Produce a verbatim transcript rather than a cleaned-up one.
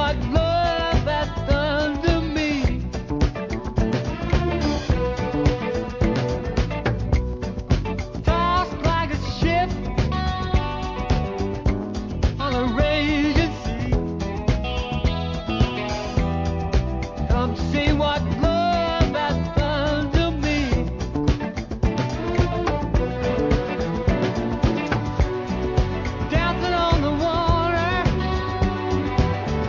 what love has done to me. Tossed like a ship on a raging sea. Come see what